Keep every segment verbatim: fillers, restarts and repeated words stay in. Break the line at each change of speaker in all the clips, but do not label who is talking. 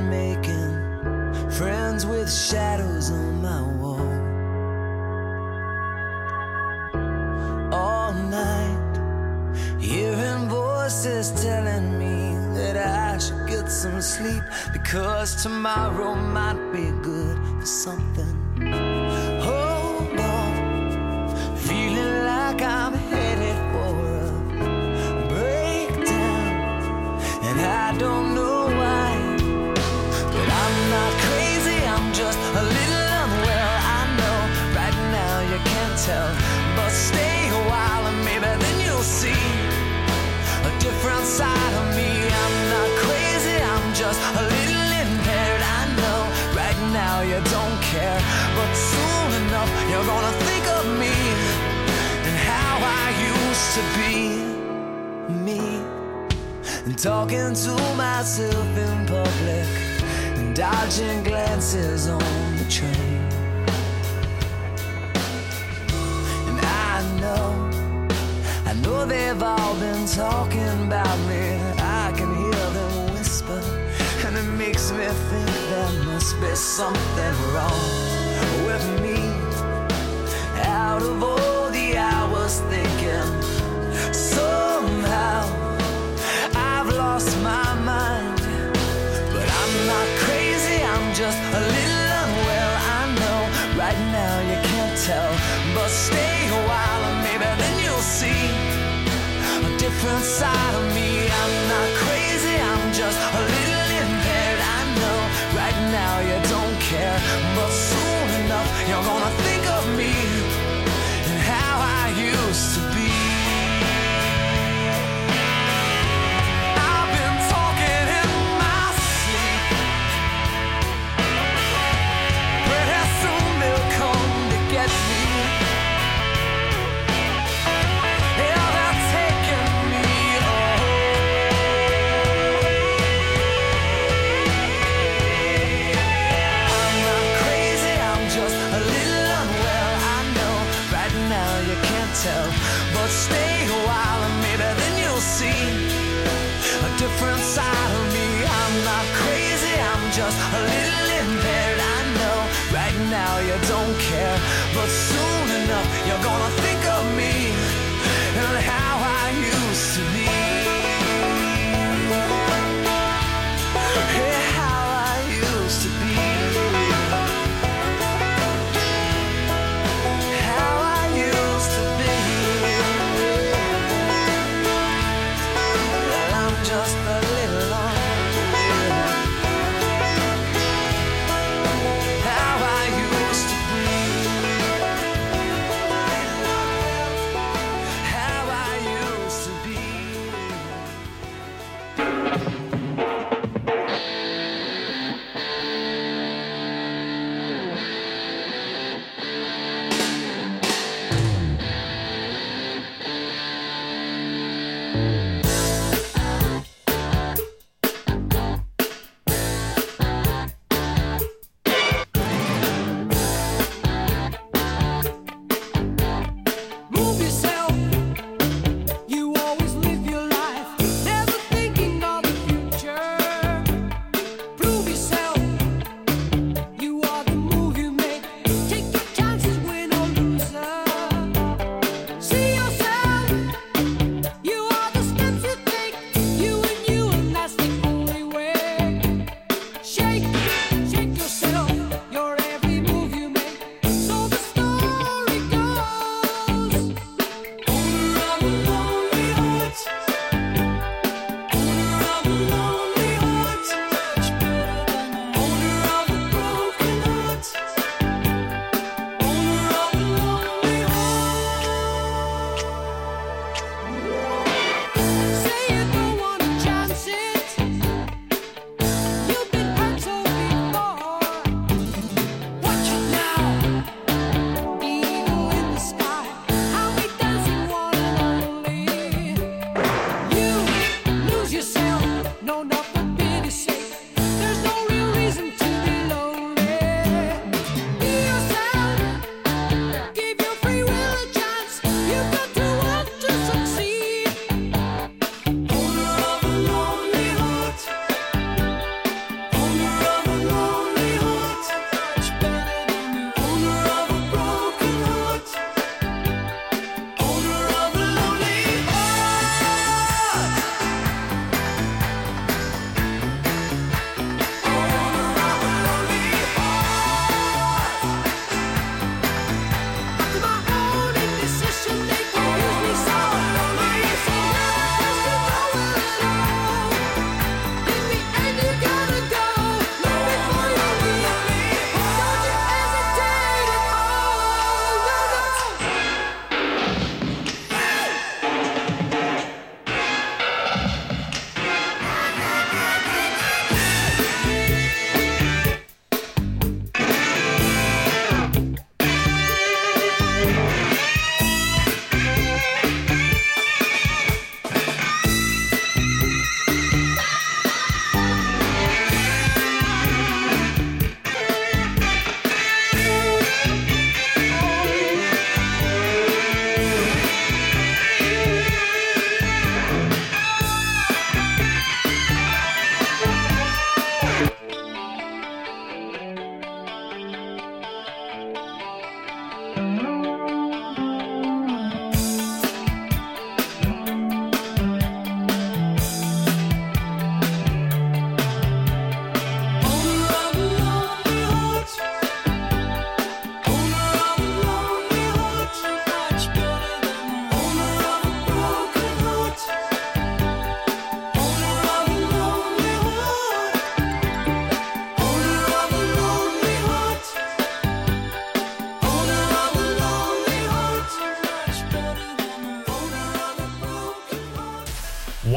making friends with shadows on my wall. All night, hearing voices telling me that I should get some sleep, because tomorrow might be good for something. Hold on, feeling like I'm headed for a breakdown, and I don't know why, but I'm not crazy, I'm just a little unwell. I know right now you can't tell, but stay a while and maybe then you'll see a different side of me. I'm not crazy, I'm just a little impaired. I know right now you don't care, but soon enough you're gonna think of me and how I used to be me, and talking to myself in public and dodging glances on the train. And I know I know they've all been talking about me. I can hear them whisper, and it makes me think there must be something wrong with me. Out of all the hours thinking, somehow I've lost my mind. But I'm not crazy, I'm just a little unwell. I know right now you can't tell, but stay a while and maybe then you'll see a different side of me. I'm not crazy, I'm just a little impaired. I know right now you don't care, but soon enough you're gonna think of me and how I used to be. I've been talking in my sleep. Pretty soon they'll come to get me. Yeah, they're taking me I'm not crazy, I'm just a little unwell. I know right now you can't tell, but stay a while and maybe then you'll see a different side of me. I'm not crazy, I'm just a little impaired. I know right now you don't care, but soon enough you're gonna think of me and how I used to be. Yeah, how I used to be. How I used to be. Well, I'm just a little unreal. How I used to be.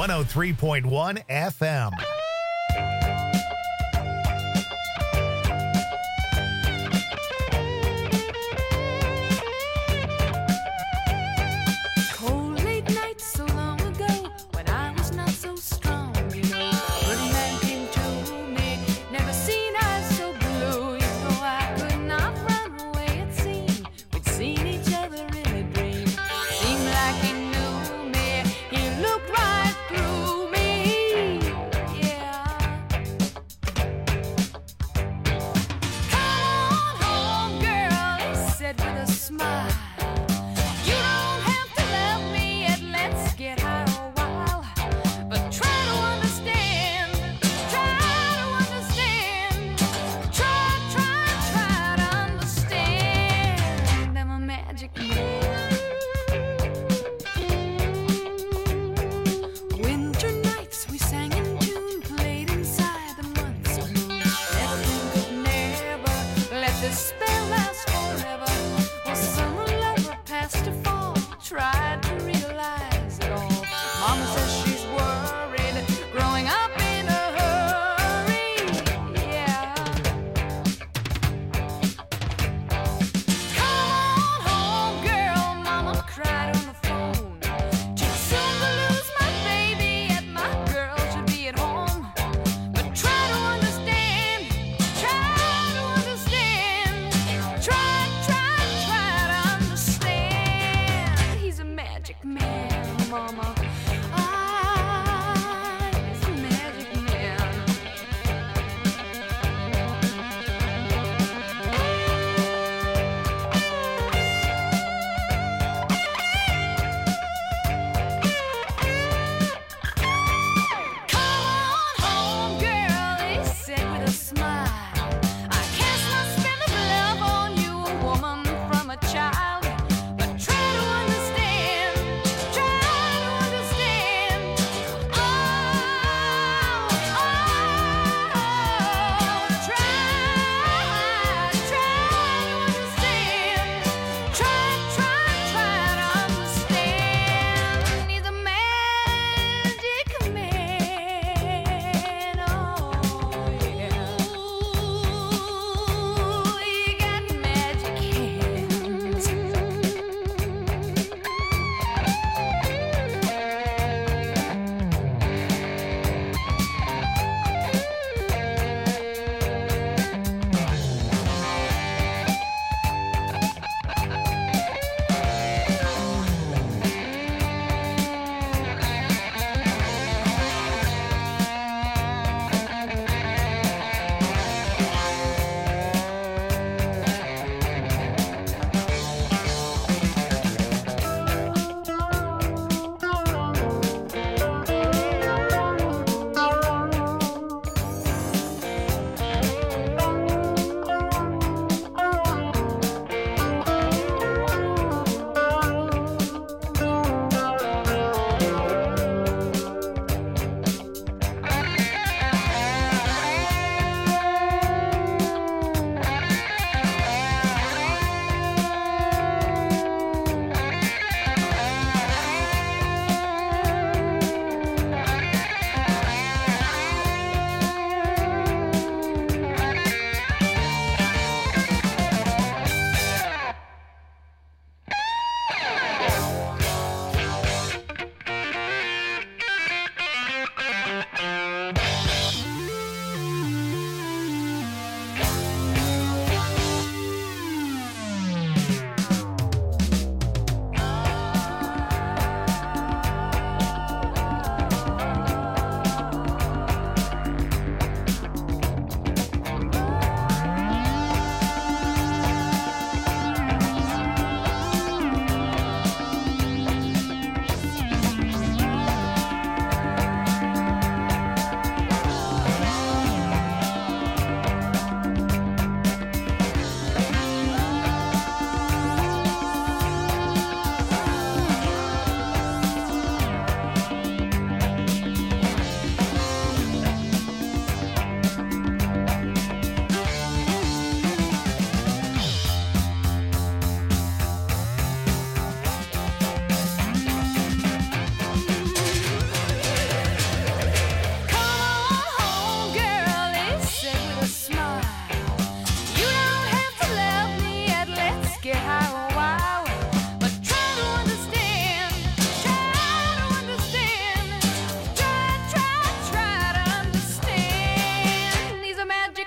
one oh three point one F M.
Cold late nights so long ago when I was not so strong, you know. Good man came to me, never seen eyes so blue, you know. I could not run away, it seemed. We'd seen each other in a dream. Seemed like he knew me, he looked right through me. Yeah.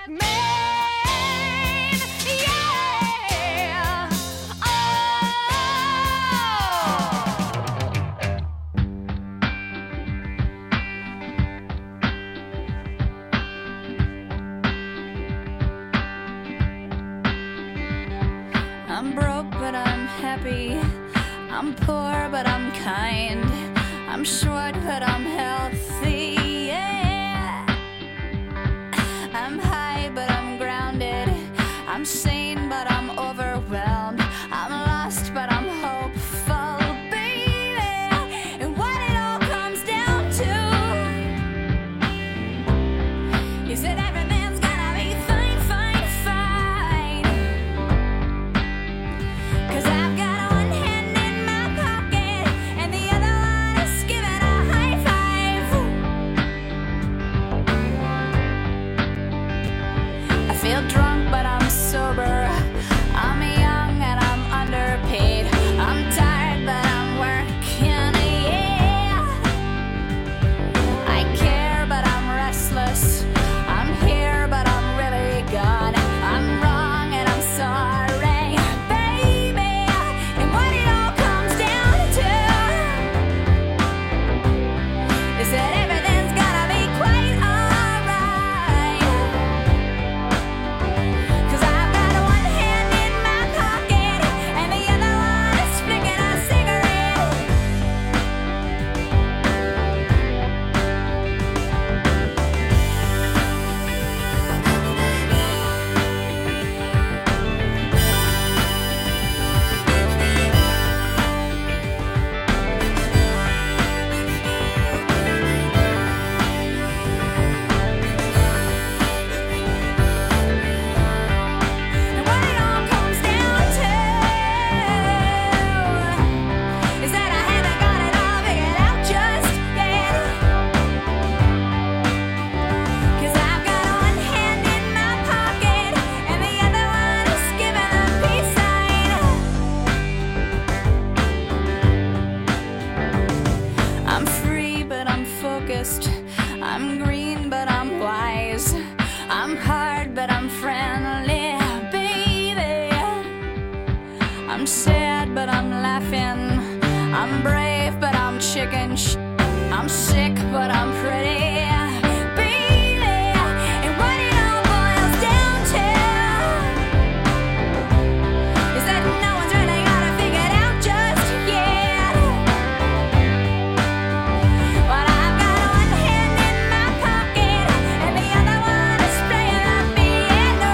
like Maine. Yeah. Oh. I'm broke, but I'm happy. I'm poor, but I'm kind. I'm short, but I'm healthy. Yeah. I'm high, but I'm grounded. I'm sane, but I'm overwhelmed. I'm lost, but I'm hopeful, baby. And what it all comes down to is that everything's gonna be fine, fine, fine. 'Cause I've got one hand in my pocket and the other one is giving a high five. I feel drunk, but I'm sober. I'm young and I'm underpaid. I'm tired, but I'm working, yeah. I care, but I'm restless. I'm here, but I'm really gone. I'm wrong and I'm sorry, baby. And what it all comes down to is that everything's gonna be quite alright. 'Cause I've got one hand in my pocket and the other one is flicking a cigarette. And what it all comes down to is that I haven't got it all figured out just yet. 'Cause I've got one hand in my pocket and the other one is giving a peace sign. I'm free, but I'm focused. I'm green, but I'm wise. I'm hard, but I'm friendly, baby. I'm sad, but I'm laughing. I'm brave, but I'm chicken. Sh- I'm sick, but I'm pretty, baby. And what it all boils down to is that no one's really got it figured out just yet. But I've got one hand in my pocket and the other one is playing the piano.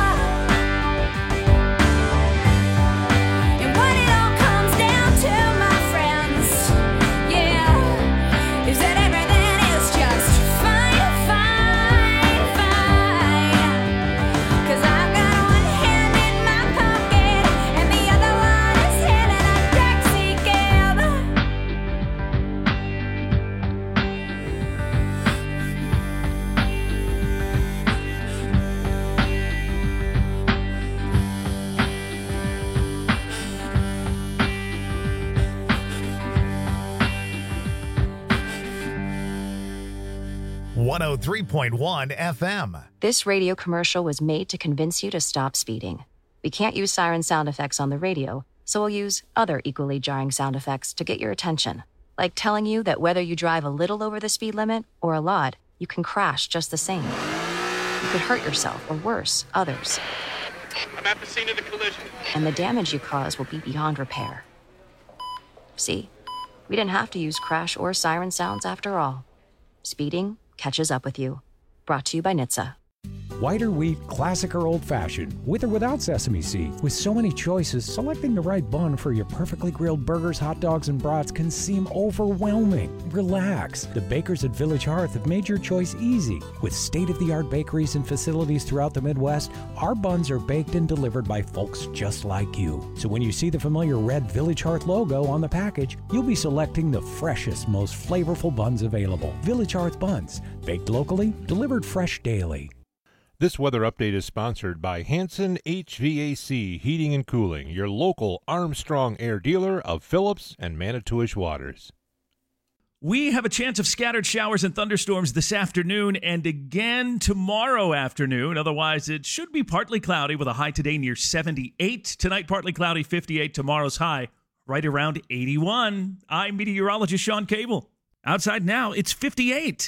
And what it all comes down to, my friends, yeah, is that everything is just fine, fine, fine. 'Cause I've got one hand in my pocket and the other one is hailing a taxi cab.
one oh three point one F M.
This radio commercial was made to convince you to stop speeding. We can't use siren sound effects on the radio, so we'll use other equally jarring sound effects to get your attention. Like telling you that whether you drive a little over the speed limit or a lot, you can crash just the same. You could hurt yourself, or worse, others.
I'm at the scene of the collision.
And the damage you cause will be beyond repair. See? We didn't have to use crash or siren sounds after all. Speeding catches up with you. Brought to you by N H T S A.
White or wheat, classic or old-fashioned, with or without sesame seed. With so many choices, selecting the right bun for your perfectly grilled burgers, hot dogs, and brats can seem overwhelming. Relax. The bakers at Village Hearth have made your choice easy. With state-of-the-art bakeries and facilities throughout the Midwest, our buns are baked and delivered by folks just like you. So when you see the familiar red Village Hearth logo on the package, you'll be selecting the freshest, most flavorful buns available. Village Hearth buns, baked locally, delivered fresh daily.
This weather update is sponsored by Hanson H V A C Heating and Cooling, your local Armstrong Air dealer of Phillips and Manitowish Waters.
We have a chance of scattered showers and thunderstorms this afternoon and again tomorrow afternoon. Otherwise, it should be partly cloudy with a high today near seventy-eight. Tonight, partly cloudy, fifty-eight. Tomorrow's high right around eighty-one. I'm meteorologist Sean Cable. Outside now, it's fifty-eight.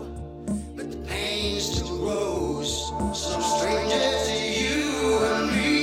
Show, but the pain still grows. So stranger to you and me.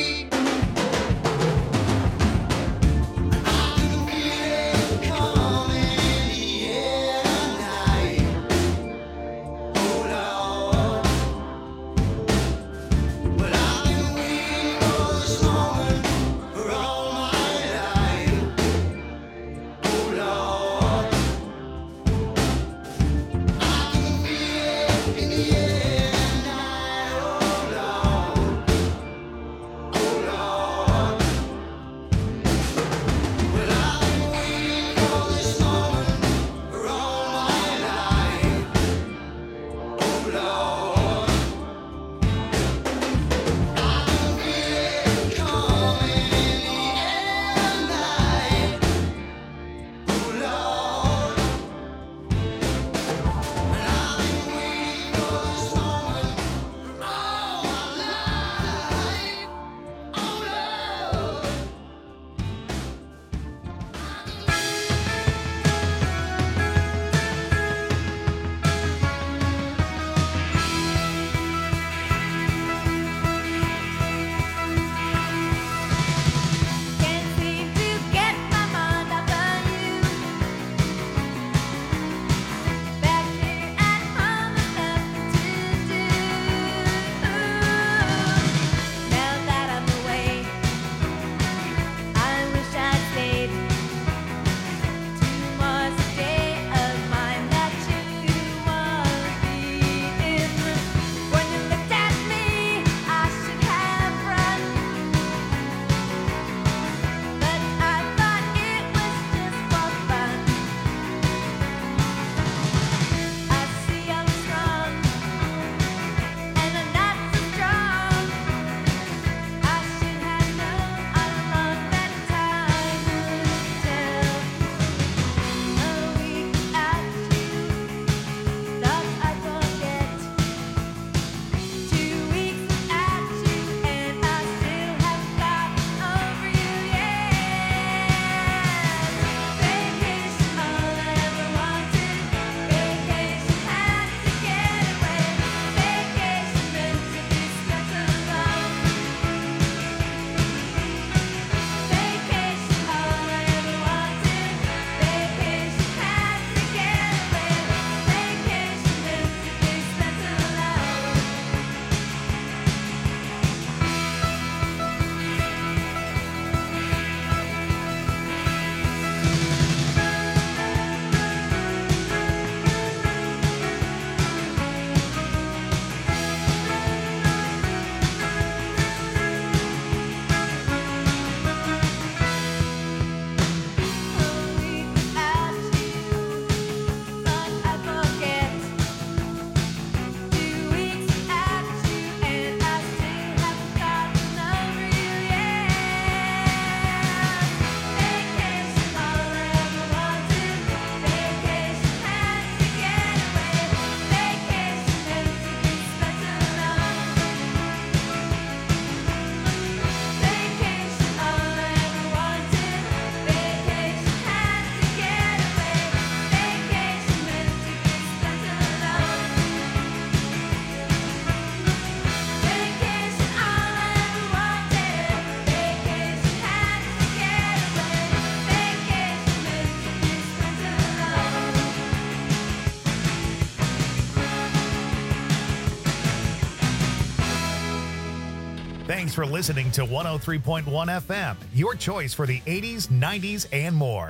Thanks for listening to one oh three point one F M, your choice for the eighties, nineties, and more.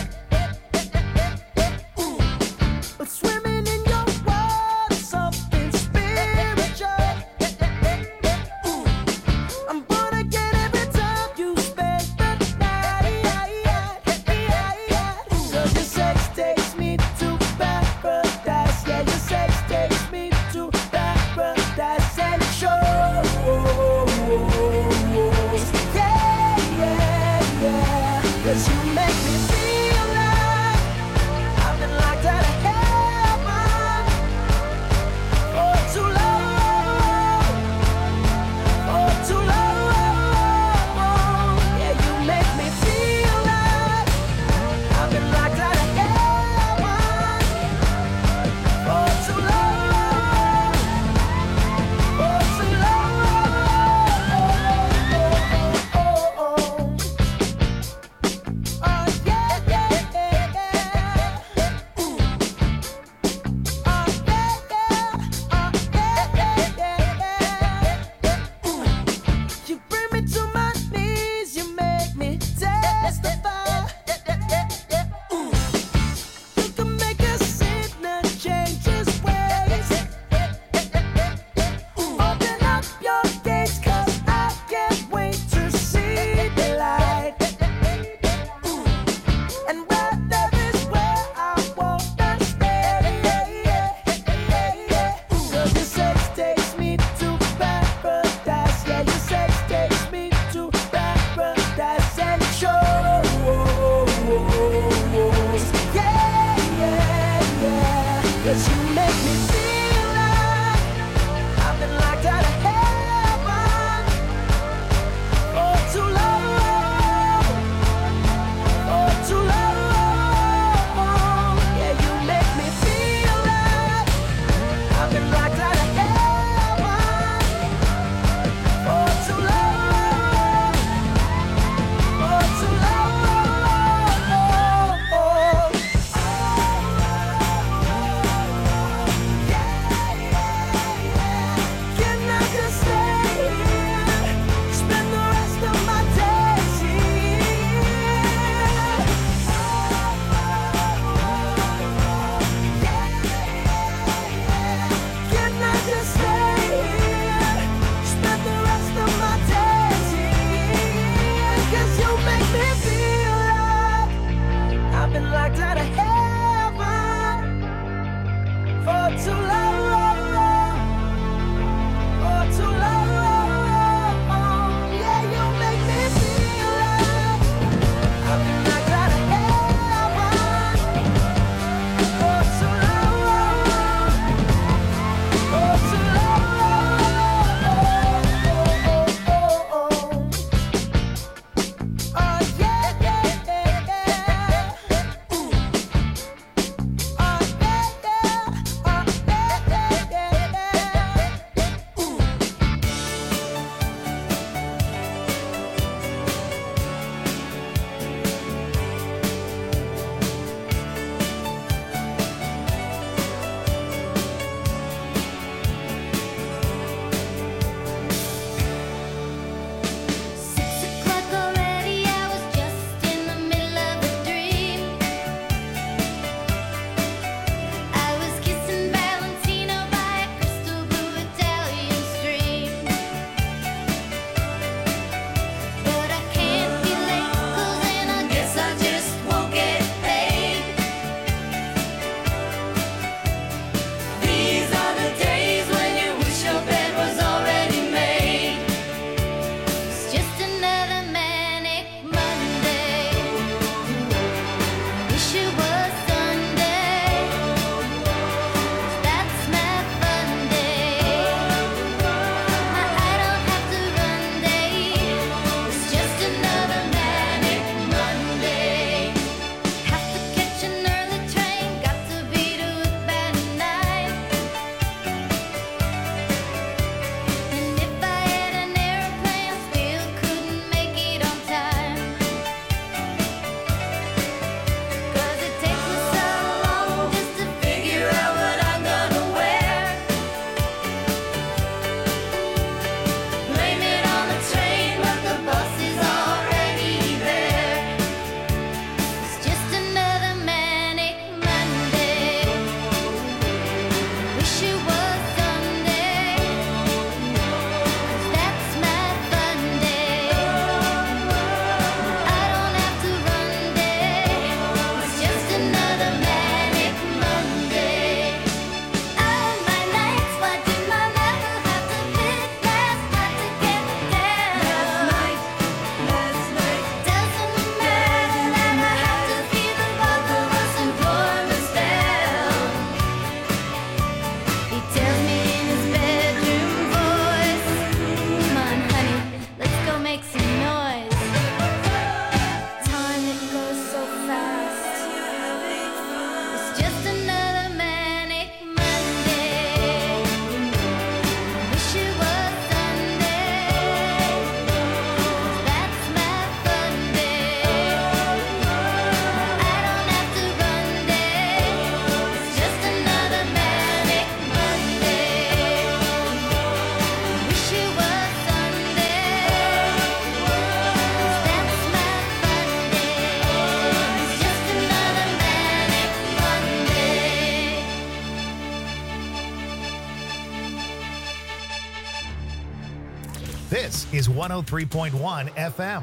Swimming in your water, something's
just another manic Monday. Wish it was Sunday, 'cause that's my fun day. I don't have to run day, it's just another manic Monday. Wish it was Sunday, 'cause that's my fun day. It's just another manic Monday.
This is one oh three point one F M.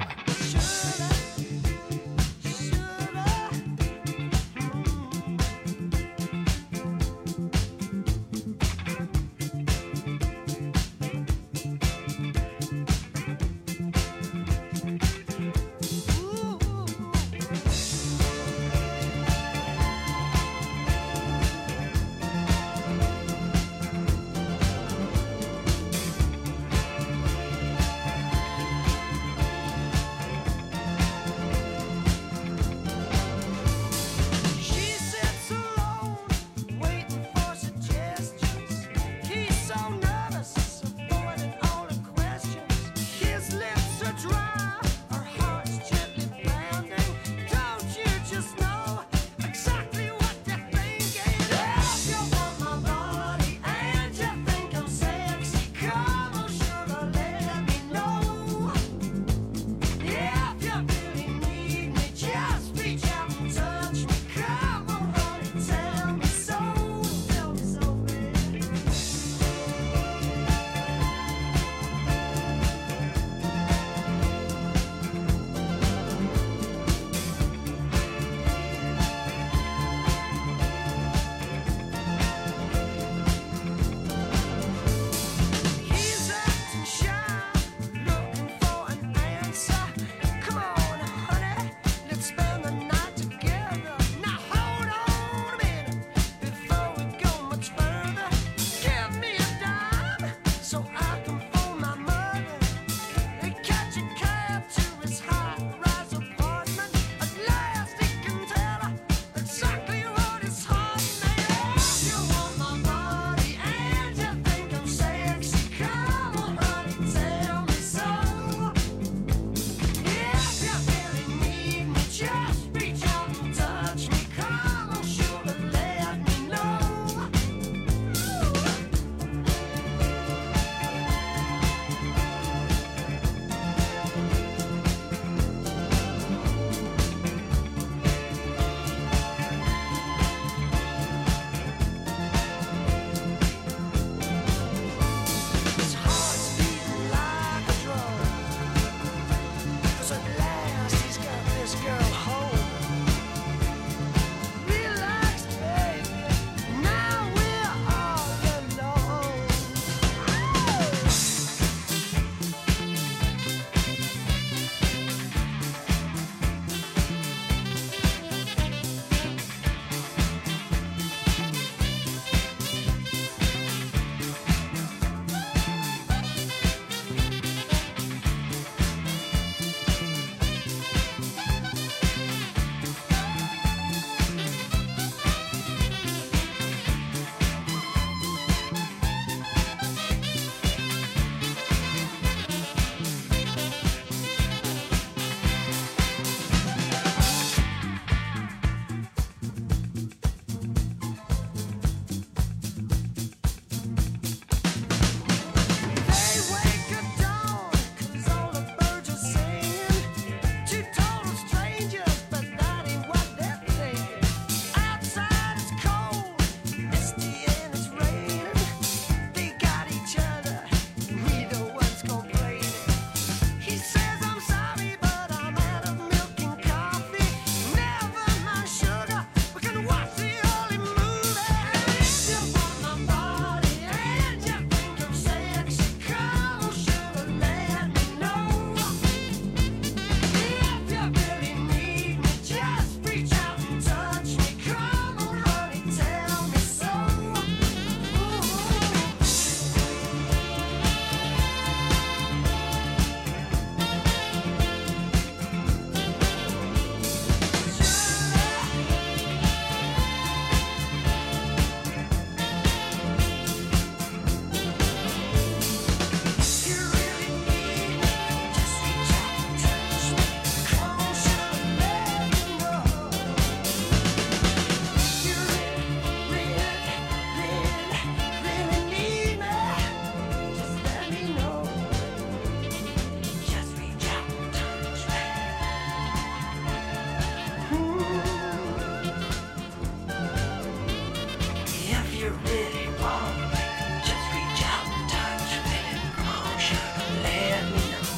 you really want me, just reach out and touch me. Come on, sugar, let me know.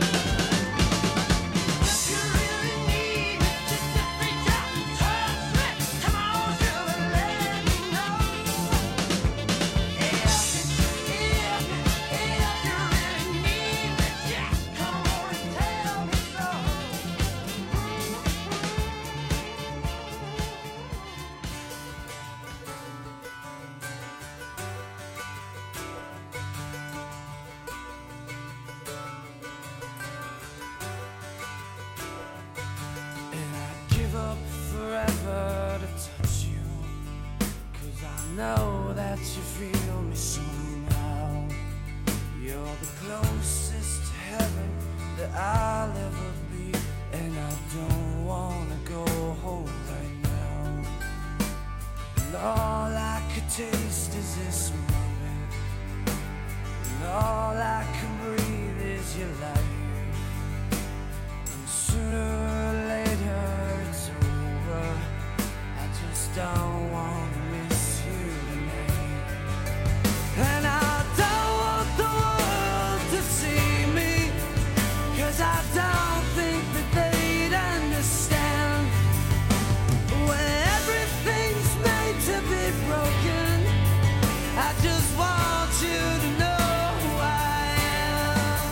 If you really need me, just reach out and touch me. Come on, sugar, let me know. If, if, if you really need me, just come on and tell me so. And I'd give up forever to touch you, 'cause I know that you feel me somehow. You're the closest to heaven that I'll ever be, and I don't wanna go home right now. And all I could taste is this moment, and all I can breathe is your life. And sooner or later it's over. I just don't want to miss you tonight. And I don't want the world to see me, 'cause I don't think that they'd understand. When everything's made to be broken, I just want you to know who I am.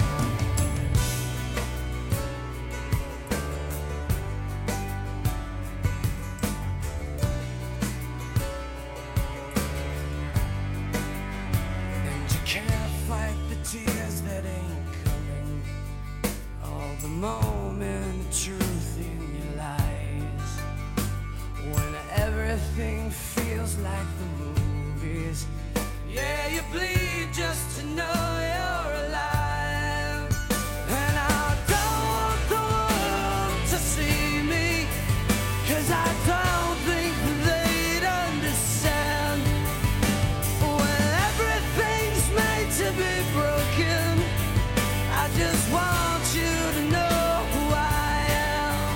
And you can't fight the tears that ain't coming, all the moment of truth in your lies. When everything feels like the movies, yeah, you bleed just to know you're alive. And I don't want the world to see me, 'cause I don't think that they'd understand. When everything's made to be broken, I just want you to know who I am.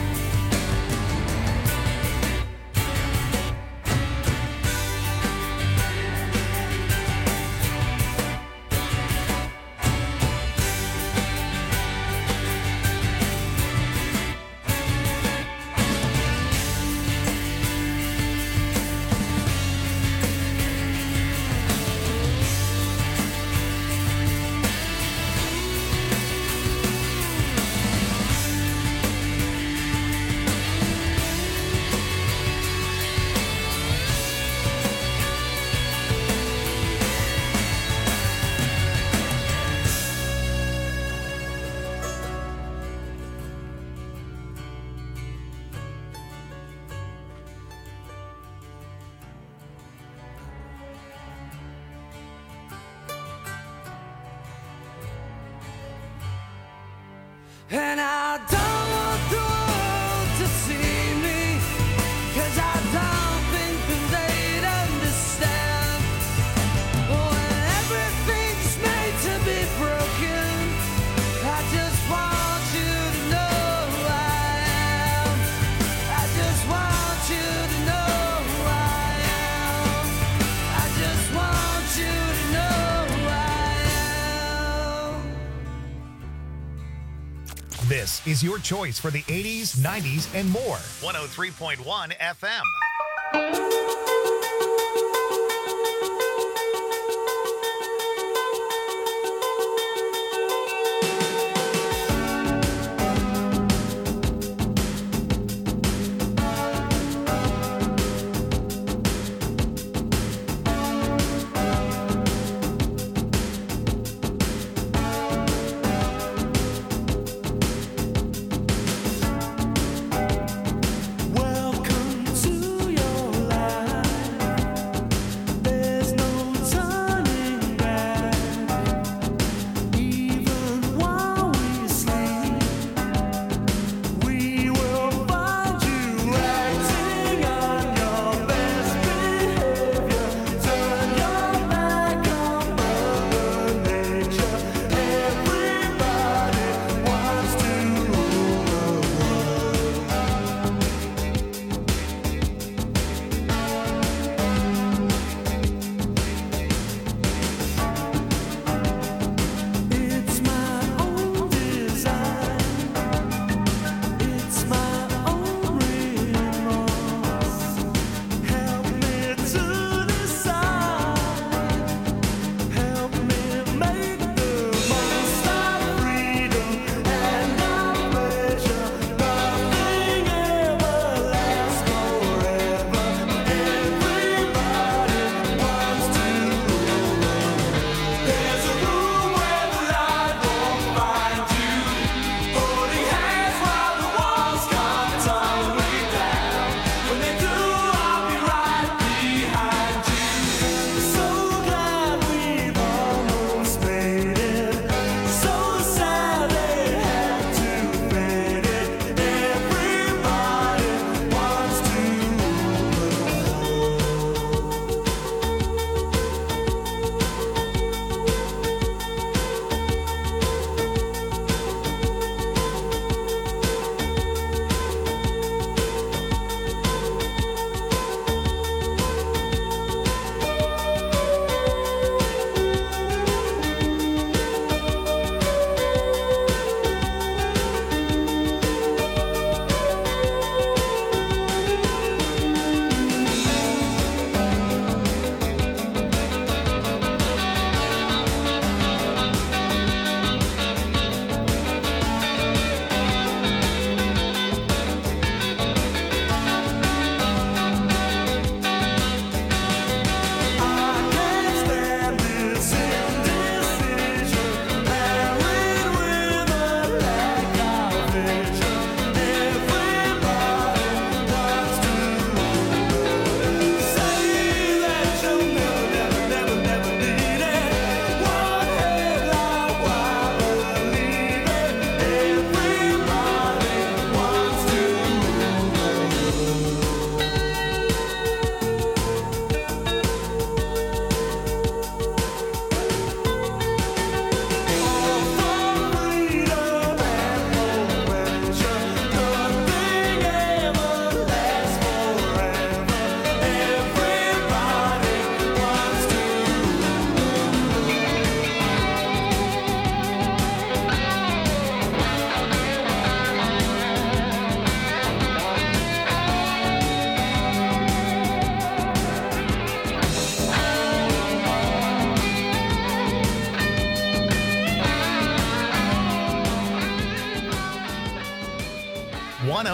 And I don't want the world to see me, 'cause I don't think that they'd understand. When everything's made to be broken, I just want you to know who I am. I just want you to know who I am. I just want you to know who I am.
This is your choice for the eighties, nineties, and more. one oh three point one F M.
Welcome to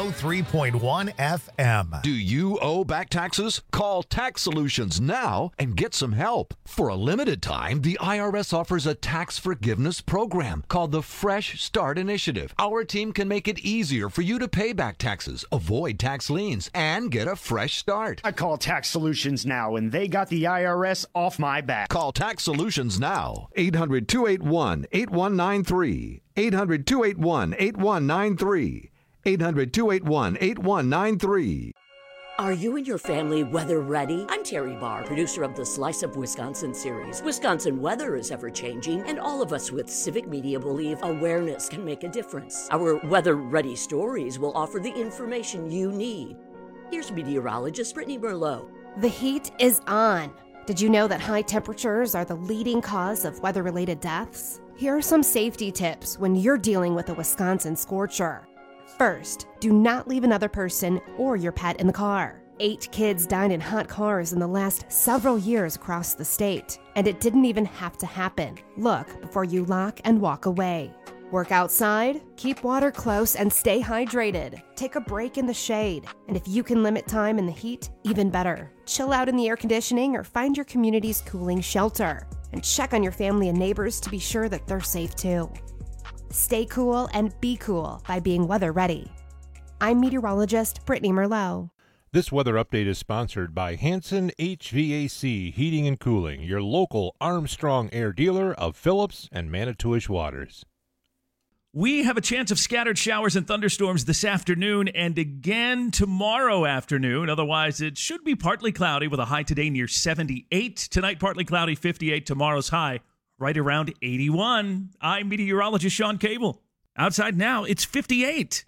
oh three point one F M.
Do you owe back taxes? Call Tax Solutions now and get some help. For a limited time, the I R S offers a tax forgiveness program called the Fresh Start Initiative. Our team can make it easier for you to pay back taxes, avoid tax liens, and get a fresh start.
I call Tax Solutions now, and they got the I R S off my back.
Call Tax Solutions now. eight hundred, two eight one, eight one nine three. eight hundred, two eight one, eight one nine three. eight hundred, two eight one, eight one nine three.
Are you and your family weather ready? I'm Terry Barr, producer of the Slice of Wisconsin series. Wisconsin weather is ever-changing, and all of us with civic media believe awareness can make a difference. Our weather-ready stories will offer the information you need. Here's meteorologist Brittany Merlot.
The heat is on. Did you know that high temperatures are the leading cause of weather-related deaths? Here are some safety tips when you're dealing with a Wisconsin scorcher. First, do not leave another person or your pet in the car. Eight kids died in hot cars in the last several years across the state, and it didn't even have to happen. Look before you lock and walk away. Work outside, keep water close, and stay hydrated. Take a break in the shade, and if you can limit time in the heat, even better. Chill out in the air conditioning or find your community's cooling shelter, and check on your family and neighbors to be sure that they're safe too. Stay cool and be cool by being weather ready. I'm meteorologist Brittany Merlot.
This weather update is sponsored by Hanson H V A C Heating and Cooling, your local Armstrong Air dealer of Phillips and Manitowish Waters.
We have a chance of scattered showers and thunderstorms this afternoon and again tomorrow afternoon. Otherwise, it should be partly cloudy with a high today near seventy-eight. Tonight, partly cloudy, fifty-eight. Tomorrow's high right around eighty-one. I'm meteorologist Sean Cable. Outside now, it's fifty-eight.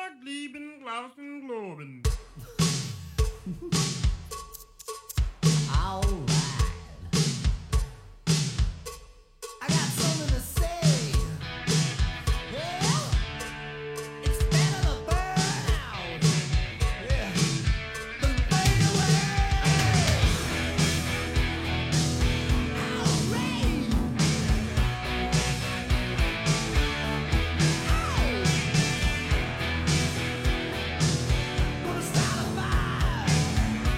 All right. I got something to say. Yeah. It's better to burn out. Yeah. Than fade away. All right. Gonna start a fire.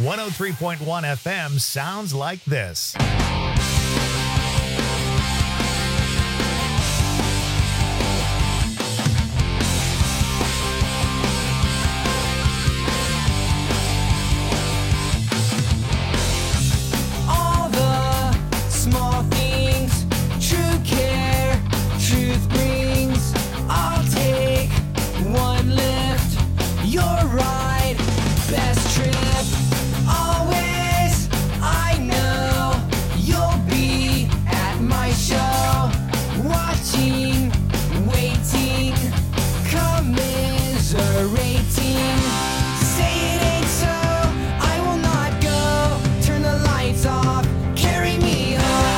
one oh three point one F M sounds like this.
All the small things, true care, truth brings. I'll take one lift, you're right, best trip. Always, I know you'll be at my show, watching, waiting, commiserating. Say it ain't so, I will not go. Turn the lights off, carry me home.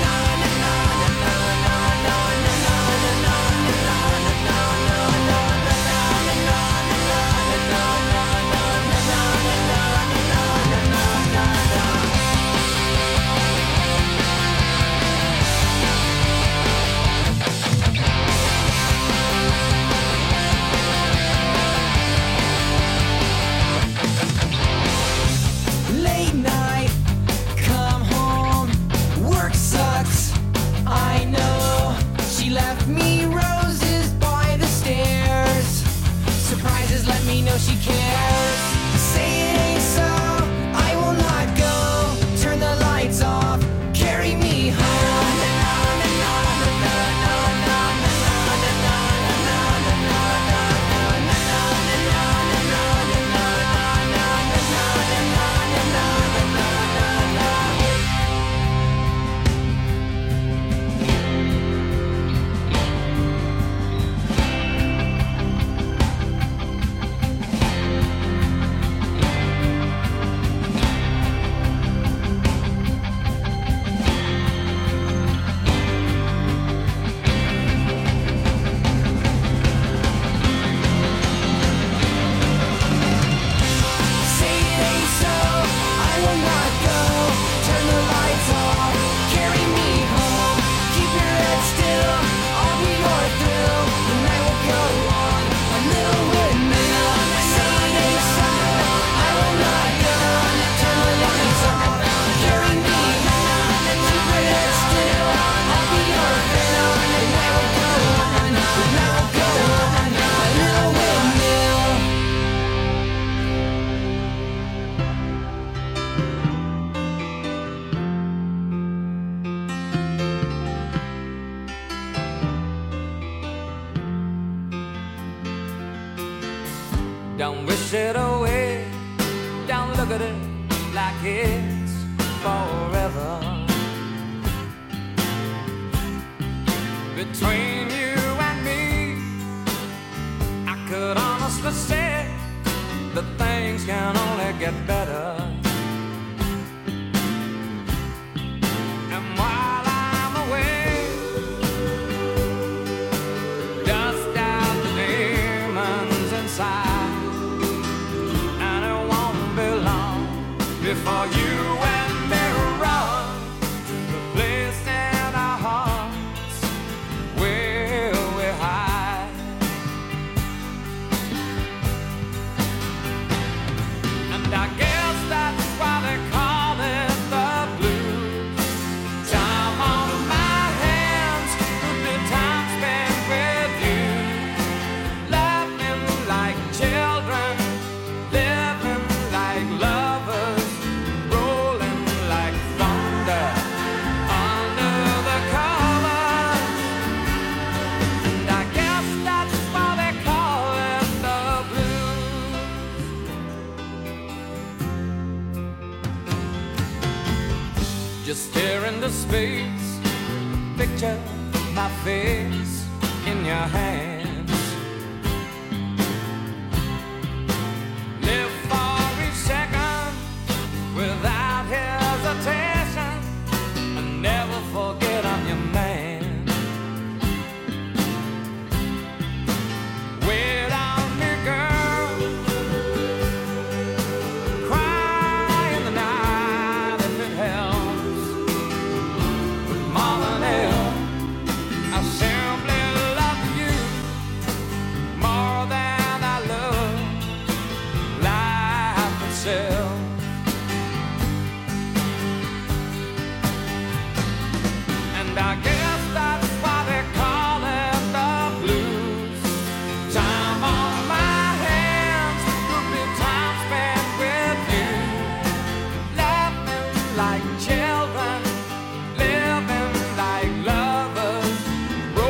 Late night, come home, work sucks, I know. She left me roses by the stairs. Surprises let me know she cares. Say it ain't so, I will not go. Turn the lights off, carry me home. Say it ain't so, I will not go. Turn the lights off, carry me home. Keep your head still, I'll be your thrill. The night will go on, a little windmill. Say it ain't so, I will not go. Turn the lights off, carry me home. Keep your head still, I'll be your thrill. The night will go on, the night will go on, a little windmill.
Don't wish it away. Don't look at it like it's forever. Between you and me, I could honestly say that things can only get better. And while I'm away, dust out the demons inside. And it won't be long before you and me run the place in our hearts where we hide. And I guess that's why they call it the blues. Time on my hands, good time spent with you. Laughing like children, living like lovers, rolling like thunder under the covers. And I guess that's why they call it the blues. Just stare into space, picture my face in your hand.